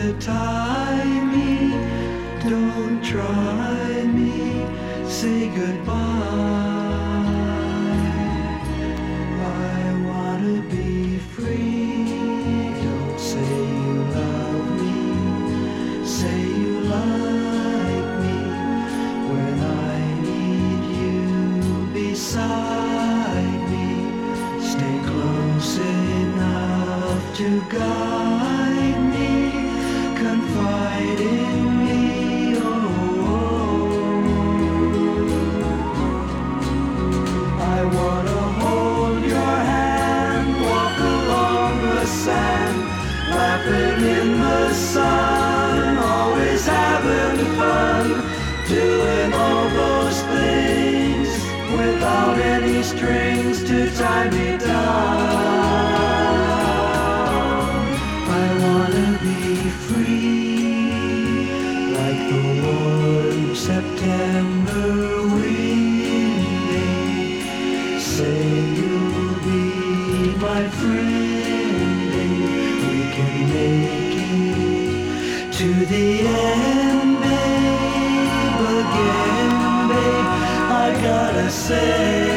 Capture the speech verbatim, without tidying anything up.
to tie me, don't try me, say goodbye. I wanna be free, don't say you love me, say you like me, when I need you beside me, stay close enough to guide me, confide in me, oh. I wanna hold your hand, walk along the sand, laughing in the sun, always having fun, doing all those things without any strings to tie me down. I wanna be free, like the warm September wind. Say you'll be my friend, we can make it to the end, babe. Again, babe, I gotta say